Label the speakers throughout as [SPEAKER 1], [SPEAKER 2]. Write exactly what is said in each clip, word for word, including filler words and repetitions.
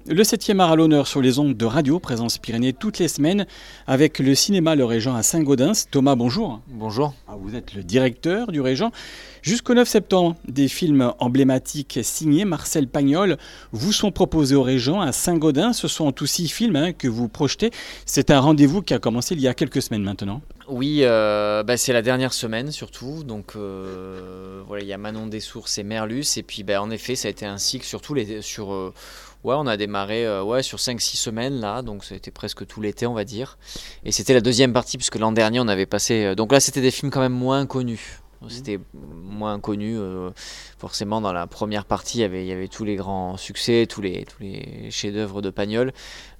[SPEAKER 1] Le septième art à l'honneur sur les ondes de radio, Présence Pyrénées toutes les semaines, avec le cinéma Le Régent à Saint-Gaudens. Thomas, bonjour.
[SPEAKER 2] Bonjour.
[SPEAKER 1] Ah, vous êtes le directeur du Régent. Jusqu'au neuf septembre, des films emblématiques signés Marcel Pagnol vous sont proposés au Régent à Saint-Gaudens. Ce sont tous six films hein, que vous projetez. C'est un rendez-vous qui a commencé il y a quelques semaines maintenant.
[SPEAKER 2] Oui, euh, bah, c'est la dernière semaine surtout. Donc euh, voilà, il y a Manon des Sources et Merlus. Et puis bah, en effet, ça a été un cycle surtout les, sur... Euh, Ouais, on a démarré euh, ouais, sur cinq six semaines là, donc ça a été presque tout l'été on va dire. Et c'était la deuxième partie puisque l'an dernier on avait passé... Euh, donc là c'était des films quand même moins connus. C'était moins connu, euh, forcément dans la première partie il y avait, il y avait tous les grands succès, tous les, tous les chefs-d'œuvre de Pagnol.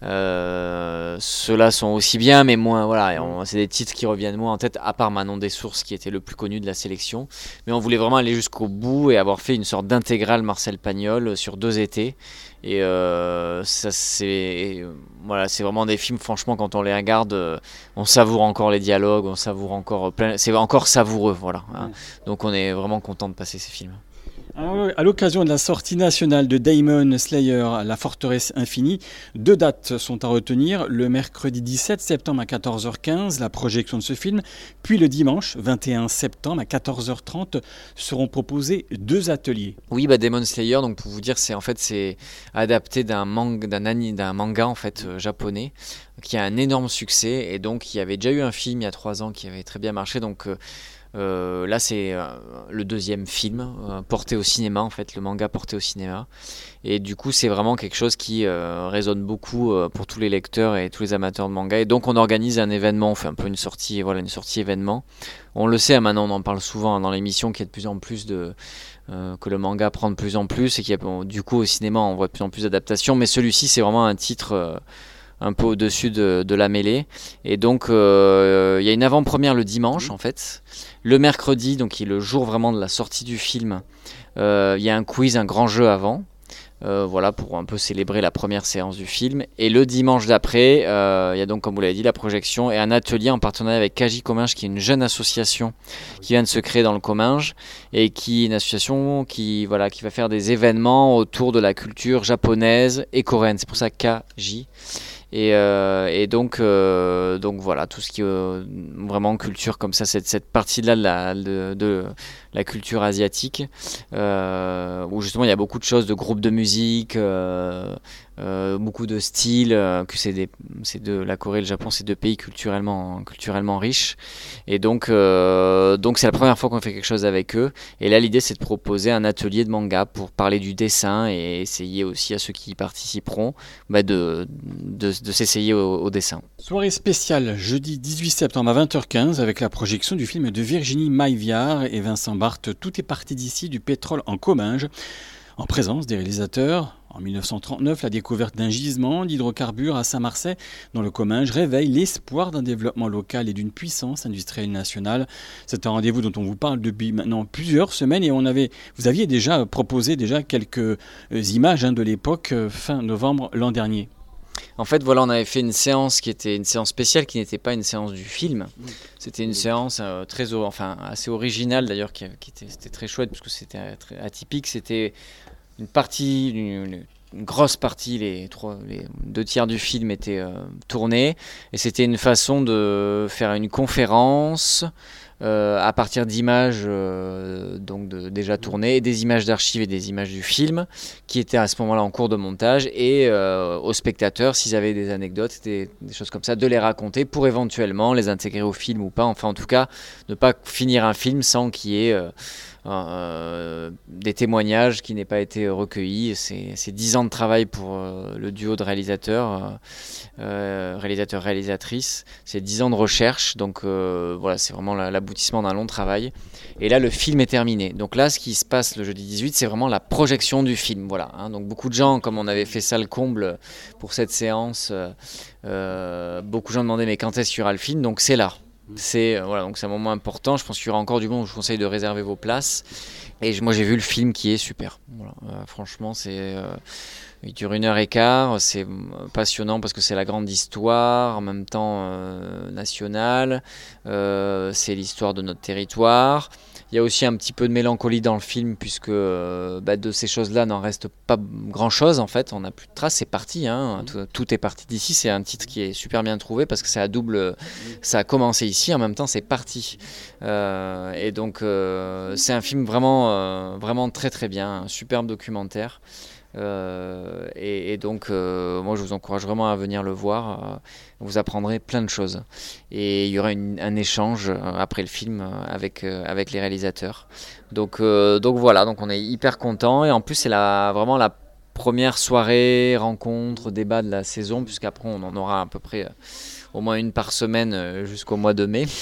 [SPEAKER 2] Euh, ceux-là sont aussi bien, mais moins. Voilà, on, c'est des titres qui reviennent moins en tête, à part Manon des Sources qui était le plus connu de la sélection. Mais on voulait vraiment aller jusqu'au bout et avoir fait une sorte d'intégrale Marcel Pagnol sur deux étés. Et euh, ça c'est voilà, c'est vraiment des films. Franchement, quand on les regarde, euh, on savoure encore les dialogues, on savoure encore plein. C'est encore savoureux, voilà. Hein. Ouais. Donc on est vraiment content de passer ces films.
[SPEAKER 1] Alors, à l'occasion de la sortie nationale de Demon Slayer, La Forteresse Infinie, deux dates sont à retenir. Le mercredi dix-sept septembre à quatorze heures quinze, la projection de ce film. Puis le dimanche vingt et un septembre à quatorze heures trente seront proposés deux ateliers.
[SPEAKER 2] Oui, bah Demon Slayer, donc pour vous dire, c'est en fait c'est adapté d'un manga, d'un, ani, d'un manga en fait euh, japonais qui a un énorme succès. Et donc il y avait déjà eu un film il y a trois ans qui avait très bien marché. Donc euh, Euh, là c'est euh, le deuxième film euh, porté au cinéma en fait, le manga porté au cinéma, et du coup c'est vraiment quelque chose qui euh, résonne beaucoup euh, pour tous les lecteurs et tous les amateurs de manga. Et donc on organise un événement, on fait un peu une sortie, voilà, une sortie événement. On le sait maintenant, on en parle souvent hein, dans l'émission, qu'il y a de plus en plus de euh, que le manga prend de plus en plus, et qu'il y a, bon, du coup au cinéma on voit de plus en plus d'adaptations, mais celui-ci c'est vraiment un titre euh, un peu au-dessus de, de la mêlée. Et donc il euh, y a une avant-première le dimanche en fait. Le mercredi, donc qui est le jour vraiment de la sortie du film, il euh, y a un quiz, un grand jeu avant. Euh, voilà, pour un peu célébrer la première séance du film. Et le dimanche d'après, il euh, y a donc, comme vous l'avez dit, la projection et un atelier en partenariat avec Kaji Comminges, qui est une jeune association qui vient de se créer dans le Comminges, et qui est une association qui, voilà, qui va faire des événements autour de la culture japonaise et coréenne. C'est pour ça Kaji. Et, euh, et donc, euh, donc voilà, tout ce qui est euh, vraiment culture comme ça, cette, cette partie-là de la, de, de la culture asiatique, euh, où justement il y a beaucoup de choses, de groupes de musique, euh, euh, beaucoup de styles, euh, que c'est, des, c'est de la Corée et le Japon, c'est deux pays culturellement, culturellement riches. Et donc, euh, donc c'est la première fois qu'on fait quelque chose avec eux. Et là, l'idée, c'est de proposer un atelier de manga pour parler du dessin et essayer aussi à ceux qui y participeront bah de, de, de s'essayer au, au dessin.
[SPEAKER 1] Soirée spéciale jeudi dix-huit septembre à vingt heures quinze avec la projection du film de Virginie Maillard et Vincent Barthes. Tout est parti d'ici, du pétrole en Comminges, en présence des réalisateurs. En dix-neuf cent trente-neuf, la découverte d'un gisement d'hydrocarbures à Saint-Marcet, dans le Comminges, réveille l'espoir d'un développement local et d'une puissance industrielle nationale. C'est un rendez-vous dont on vous parle depuis maintenant plusieurs semaines, et on avait, vous aviez déjà proposé déjà quelques images hein, de l'époque, fin novembre l'an dernier.
[SPEAKER 2] En fait, voilà, on avait fait une séance qui était une séance spéciale, qui n'était pas une séance du film. C'était une séance euh, très, enfin, assez originale d'ailleurs, qui, qui était, c'était très chouette parce que c'était très atypique. C'était une partie, une, une grosse partie, les, trois, les deux tiers du film étaient euh, tournés, et c'était une façon de faire une conférence euh, à partir d'images euh, donc de, déjà tournées, et des images d'archives et des images du film qui étaient à ce moment-là en cours de montage, et euh, aux spectateurs, s'ils avaient des anecdotes, des, des choses comme ça, de les raconter pour éventuellement les intégrer au film ou pas. Enfin, en tout cas, ne pas finir un film sans qu'il y ait euh, Euh, des témoignages qui n'aient pas été recueillis. C'est, c'est dix ans de travail pour euh, le duo de réalisateurs, euh, réalisateurs-réalisatrices. C'est dix ans de recherche, donc euh, voilà, c'est vraiment l'aboutissement d'un long travail. Et là, le film est terminé. Donc là, ce qui se passe le jeudi dix-huit, c'est vraiment la projection du film. Voilà, hein. Donc beaucoup de gens, comme on avait fait ça le comble pour cette séance, euh, beaucoup de gens demandaient mais quand est-ce qu'il y aura le film ? Donc c'est là. C'est, euh, voilà, donc c'est un moment important. Je pense qu'il y aura encore du monde. Je vous conseille de réserver vos places. Et moi, j'ai vu le film qui est super. Voilà. Euh, franchement, c'est, euh, Il dure une heure et quart, c'est passionnant parce que c'est la grande histoire, en même temps euh, nationale, euh, c'est l'histoire de notre territoire. Il y a aussi un petit peu de mélancolie dans le film puisque euh, bah, de ces choses-là n'en reste pas grand-chose en fait, on n'a plus de traces, c'est parti, hein. tout, tout est parti d'ici, c'est un titre qui est super bien trouvé parce que c'est à double, ça a commencé ici, en même temps c'est parti. Euh, et donc euh, c'est un film vraiment, euh, vraiment très très bien, un superbe documentaire. Euh, et, et donc euh, moi je vous encourage vraiment à venir le voir, euh, vous apprendrez plein de choses et il y aura une, un échange euh, après le film euh, avec, euh, avec les réalisateurs, donc, euh, donc voilà, donc on est hyper content et en plus c'est la, vraiment la première soirée, rencontre, débat de la saison puisqu'après on en aura à peu près euh, au moins une par semaine euh, jusqu'au mois de mai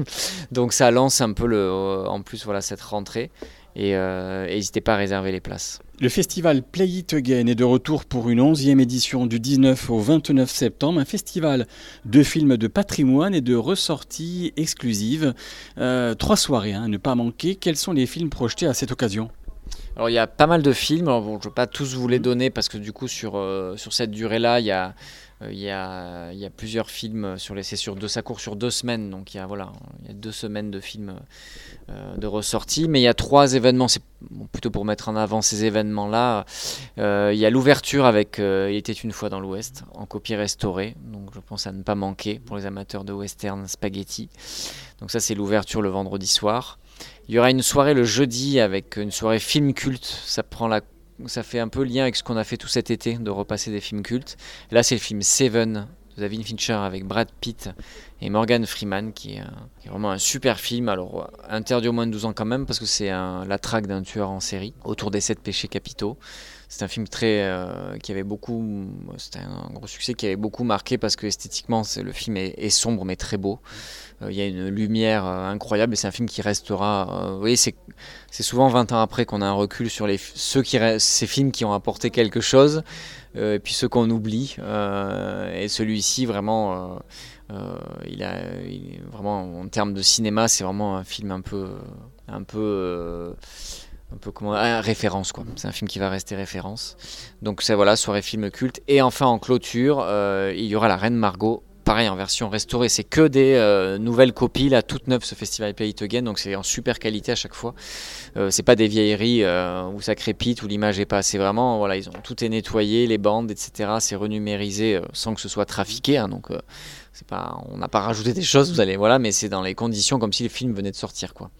[SPEAKER 2] donc ça lance un peu le, euh, en plus voilà, cette rentrée et euh, n'hésitez pas à réserver les places.
[SPEAKER 1] Le festival Play It Again est de retour pour une onzième édition du dix-neuf au vingt-neuf septembre, un festival de films de patrimoine et de ressorties exclusives. Euh, trois soirées hein, à ne pas manquer. Quels sont les films projetés à cette occasion ?
[SPEAKER 2] Alors il y a pas mal de films, alors, bon, je ne vais pas tous vous les donner parce que du coup sur, euh, sur cette durée-là, il y a, euh, il y a, il y a plusieurs films, sur les, c'est sur deux, ça court sur deux semaines, donc il y a, voilà, il y a deux semaines de films euh, de ressortie, mais il y a trois événements, c'est bon, plutôt pour mettre en avant ces événements-là. Euh, il y a l'ouverture avec euh, Il était une fois dans l'Ouest, en copie restaurée, donc je pense à ne pas manquer pour les amateurs de western spaghetti. Donc ça c'est l'ouverture le vendredi soir. Il y aura une soirée le jeudi avec une soirée film culte. Ça prend la, ça fait un peu lien avec ce qu'on a fait tout cet été, de repasser des films cultes. Là, c'est le film Seven de David Fincher avec Brad Pitt et Morgan Freeman, qui est, un, qui est vraiment un super film. Alors, interdit aux moins de douze ans quand même, parce que c'est un, la traque d'un tueur en série autour des sept péchés capitaux. C'est un film très, euh, qui avait beaucoup, c'était un gros succès qui avait beaucoup marqué parce que esthétiquement, c'est, le film est, est sombre mais très beau. Il euh, y a une lumière euh, incroyable et c'est un film qui restera. Euh, vous voyez, c'est, c'est souvent vingt ans après qu'on a un recul sur les, ceux qui, ces films qui ont apporté quelque chose euh, et puis ceux qu'on oublie. Euh, et celui-ci, vraiment, euh, euh, il a, il, vraiment, en termes de cinéma, c'est vraiment un film un peu. Un peu euh, un peu comment ah, référence quoi. C'est un film qui va rester référence. Donc c'est voilà, soirée film culte. Et enfin en clôture, euh, il y aura la Reine Margot. Pareil en version restaurée, c'est que des euh, nouvelles copies là, toutes neuves ce festival Play It Again, donc c'est en super qualité à chaque fois. Euh, c'est pas des vieilleries euh, où ça crépite, où l'image est pas. C'est vraiment voilà, ils ont tout est nettoyé, les bandes, et cetera. C'est renumérisé euh, sans que ce soit trafiqué, hein, donc euh, c'est pas, on n'a pas rajouté des choses, vous allez voilà, mais c'est dans les conditions comme si le film venait de sortir quoi.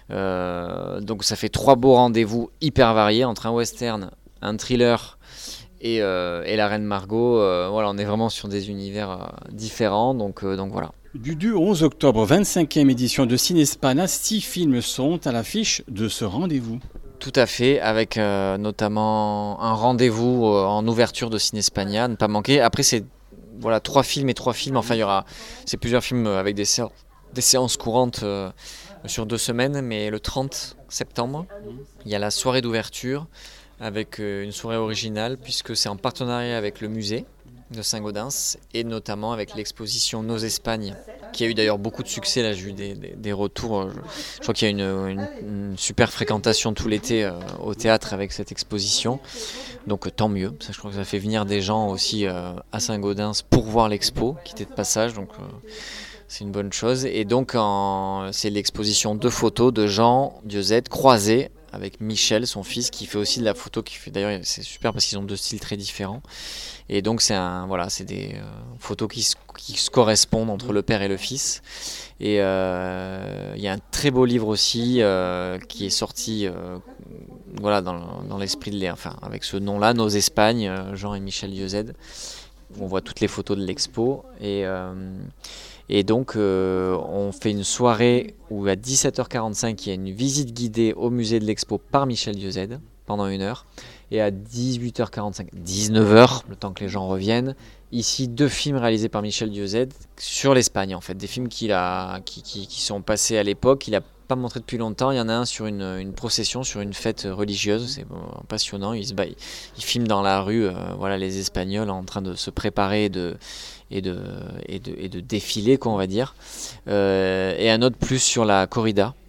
[SPEAKER 2] Euh, donc ça fait trois beaux rendez-vous hyper variés entre un western, un thriller. Et, euh, et la Reine Margot, euh, voilà, on est vraiment sur des univers euh, différents, donc, euh, donc voilà.
[SPEAKER 1] Du deux au onze octobre, vingt-cinquième édition de Cinespana, six films sont à l'affiche de ce rendez-vous.
[SPEAKER 2] Tout à fait, avec euh, notamment un rendez-vous euh, en ouverture de Cinespania, ne pas manquer. Après, c'est voilà, trois films et trois films, enfin, il y aura c'est plusieurs films avec des, sé- des séances courantes euh, sur deux semaines, mais le trente septembre, il y a la soirée d'ouverture, avec une soirée originale puisque c'est en partenariat avec le musée de Saint-Gaudens et notamment avec l'exposition Nos Espagnes qui a eu d'ailleurs beaucoup de succès. Là j'ai eu des, des, des retours, je, je crois qu'il y a une, une, une super fréquentation tout l'été euh, au théâtre avec cette exposition, donc euh, tant mieux, ça, je crois que ça fait venir des gens aussi euh, à Saint-Gaudens pour voir l'expo qui était de passage, donc euh, c'est une bonne chose. Et donc en, c'est l'exposition de photos de Jean Dieuze croisés avec Michel, son fils, qui fait aussi de la photo, qui fait d'ailleurs c'est super parce qu'ils ont deux styles très différents. Et donc c'est un voilà, c'est des euh, photos qui se, qui se correspondent entre le père et le fils. Et il euh, y a un très beau livre aussi euh, qui est sorti euh, voilà dans, dans l'esprit de l'air, enfin avec ce nom-là, Nos Espagnes, Jean et Michel Dieuze. On voit toutes les photos de l'expo et euh, Et donc, euh, on fait une soirée où à dix-sept heures quarante-cinq, il y a une visite guidée au musée de l'Expo par Michel Dieuze pendant une heure. Et à dix-huit heures quarante-cinq, dix-neuf heures, le temps que les gens reviennent, ici, deux films réalisés par Michel Dieuze sur l'Espagne, en fait. Des films qu'il a, qui, qui, qui sont passés à l'époque, il n'a pas montré depuis longtemps. Il y en a un sur une, une procession, sur une fête religieuse. C'est bon, passionnant. Il, se bat, il, il filme dans la rue euh, voilà, les Espagnols en train de se préparer de... Et de, et, de, et de défiler, quoi, on va dire. Euh, et un autre plus sur la corrida,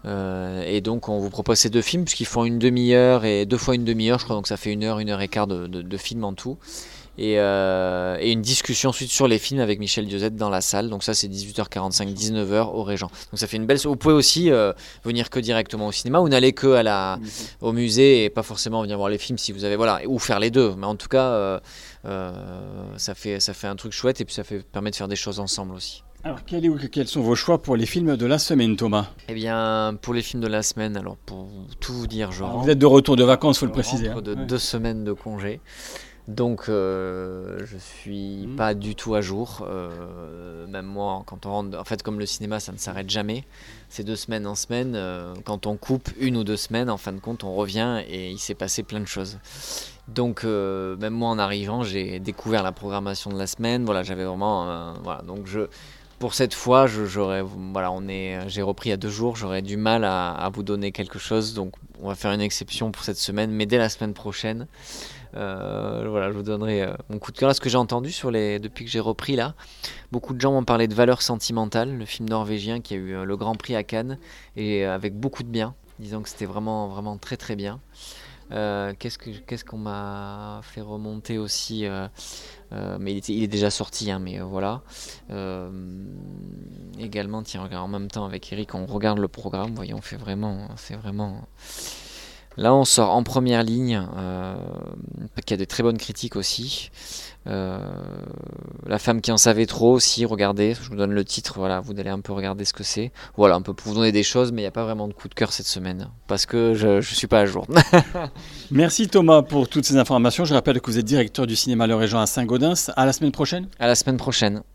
[SPEAKER 2] Euh, et donc on vous propose ces deux films puisqu'ils font une demi-heure et deux fois une demi-heure, je crois, donc ça fait une heure, une heure et quart de, de, de film en tout. Et, euh, et une discussion ensuite sur les films avec Michel Diozette dans la salle. Donc ça c'est dix-huit heures quarante-cinq, dix-neuf heures au Régent. Donc ça fait une belle... Vous pouvez aussi euh, venir que directement au cinéma ou n'aller que à la... au musée et pas forcément venir voir les films si vous avez... Voilà, ou faire les deux. Mais en tout cas, euh, euh, ça, fait, ça fait un truc chouette et puis ça fait, permet de faire des choses ensemble aussi.
[SPEAKER 1] Alors, quel est, quels sont vos choix pour les films de la semaine, Thomas ?
[SPEAKER 2] Eh bien, pour les films de la semaine, alors pour tout vous dire, je
[SPEAKER 1] alors,
[SPEAKER 2] rentre,
[SPEAKER 1] vous êtes de retour de vacances, il faut le préciser.
[SPEAKER 2] rentre
[SPEAKER 1] Hein.
[SPEAKER 2] de
[SPEAKER 1] Ouais.
[SPEAKER 2] deux semaines de congé. Donc euh, je suis
[SPEAKER 1] Mmh.
[SPEAKER 2] pas du tout à jour, euh, même moi quand on rentre, en fait comme le cinéma ça ne s'arrête jamais, c'est de semaine en semaine, euh, quand on coupe une ou deux semaines en fin de compte on revient et il s'est passé plein de choses. Donc euh, même moi en arrivant j'ai découvert la programmation de la semaine, voilà j'avais vraiment, euh, voilà donc je... Pour cette fois, je, j'aurais, voilà, on est, j'ai repris il y a deux jours, j'aurais du mal à, à vous donner quelque chose, donc on va faire une exception pour cette semaine, mais dès la semaine prochaine, euh, voilà, je vous donnerai euh, mon coup de cœur. Là, ce que j'ai entendu sur les, depuis que j'ai repris là, beaucoup de gens m'ont parlé de Valeurs sentimentales, le film norvégien qui a eu euh, le Grand Prix à Cannes, et euh, avec beaucoup de bien, disant que c'était vraiment, vraiment très très bien. Euh, qu'est-ce, que, qu'est-ce qu'on m'a fait remonter aussi euh, euh, mais il, était, il est déjà sorti, hein, mais euh, voilà. Euh, également, tiens, regarde, en même temps avec Eric, on regarde le programme. Voyons, on fait vraiment, c'est vraiment. Là, on sort en première ligne, euh, qui a de très bonnes critiques aussi. Euh, La femme qui en savait trop aussi, regardez, je vous donne le titre, voilà, vous allez un peu regarder ce que c'est. Voilà, un peu pour vous donner des choses, mais il n'y a pas vraiment de coup de cœur cette semaine, parce que je ne suis pas à jour.
[SPEAKER 1] Merci Thomas pour toutes ces informations. Je rappelle que vous êtes directeur du cinéma Le Régent à Saint-Gaudens. À la semaine prochaine.
[SPEAKER 2] À la semaine prochaine.